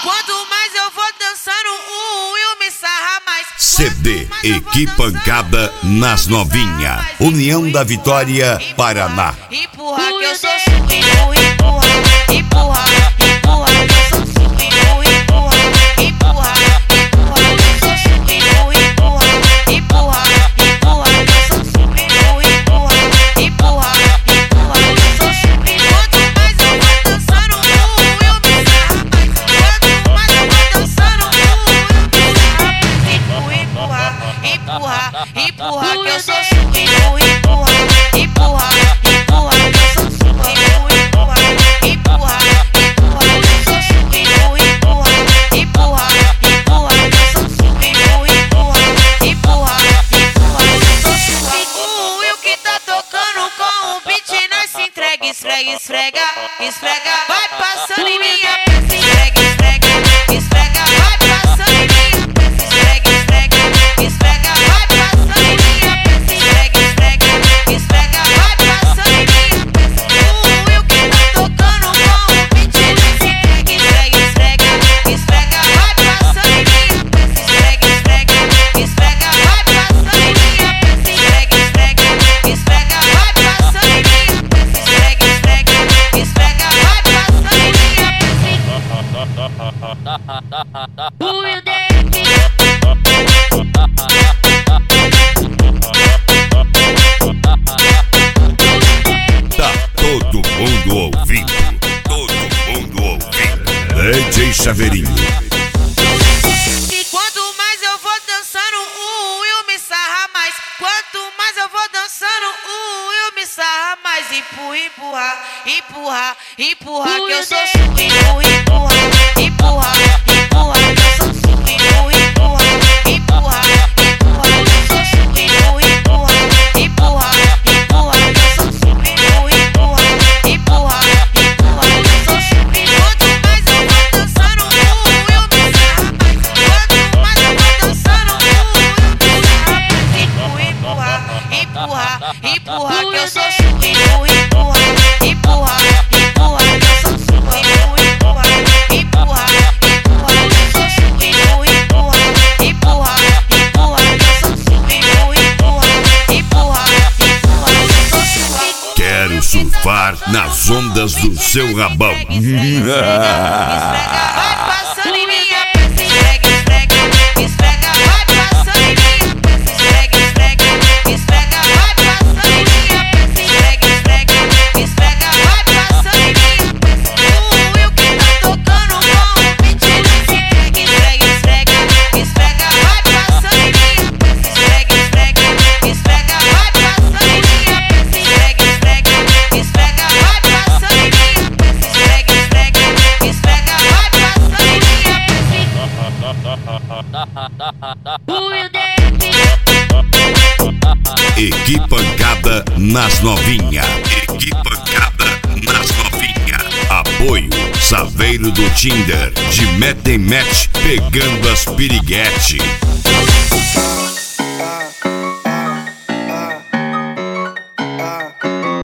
Quanto mais eu vou dançando, o Will me sarra mais. CD Equipancada nas Novinha, União da Vitória, Paraná. Empurra que eu sou suco, empurra, empurra, empurra, empurra que eu sou suco, empurra, empurra, empurra, empurra que eu sou suco, empurra, empurra, empurra, empurra que eu sou suco, empurra, empurra, empurra, empurra que eu sou suco. Quanto mais eu vou dançando, o Will me sarra mais. Quanto mais eu vou dançando, o Will me sarra mais. Empurra, empurra, empurra, empurra que eu sou suco, empurra, empurra, empurra, empurra que eu sou suco, empurra, empurra, empurra, empurra que eu sou suco, empurra, empurra, empurra, empurra que eu sou suco, empurra, empurra, empurra, empurra que eu sou suco. O Will que tá tocando com o beat, nós se entrega, esfrega, esfrega, esfrega, vai passando em minha peça, esfrega, esfrega, esfrega, vai passando em minha peça, esfrega, esfrega, esfrega, vai passando em minha peça, esfrega, esfrega, esfrega, vai passando em minha peça. O Will que tá tocando com o beat, nós se entrega, esfrega, esfrega, esfrega, vai passando em minha peça, esfrega, esfrega, esfrega, vai passando em minha peça, esfrega, esfrega, esfrega, vai passando em minha peça, esfrega, esfrega, esfrega, vai passando em minha peça. O Will Tá todo mundo ouvindo, todo mundo ouvindo. DJ Chaveirinho. E quanto mais eu vou dançando, o Will me sarra mais. Quanto mais eu vou dançando, o Will me sarra mais. Empurra, empurra, empurra, empurra que eu sou suco, empurra, empurra, empurra, empurra que eu sou suco, empurra, empurra, empurra, empurra que eu sou suco, empurra, empurra, empurra, empurra que eu sou suco, empurra, empurra, empurra, empurra que eu sou suco. Quanto mais eu vou dançando, o Will me sarra mais. Quanto mais eu vou dançando, o Will me sarra mais. Empurra, empurra, empurra, empurra que eu sou suco, empurra, empurra, empurra, empurra que eu sou suco, empurra, empurra, empurra, empurra que eu sou suco, empurra, empurra, empurra, empurra que eu sou suco, empurra, empurra, empurra, empurra que eu sou suco. Quero surfar nas ondas do seu rabão. Esfrega, vai passando em minha peça, esfrega, esfrega, esfrega, vai passando em minha peça, esfrega, esfrega, esfrega, vai passando em minha peça, esfrega, esfrega, esfrega, vai passando em minha peça. O Will que tá tocando com o beat, nós se entrega, esfrega, esfrega, esfrega, vai passando em minha peça, esfrega, esfrega, esfrega, vai passando em minha peça, esfrega, esfrega, esfrega, vai passando em minha peça, esfrega, esfrega, esfrega, vai passando em minha peça. Equipancada nas Novinha, Equipancada nas Novinha. Apoio Saveiro do Tinder, de Mete em Match, pegando as piriguete.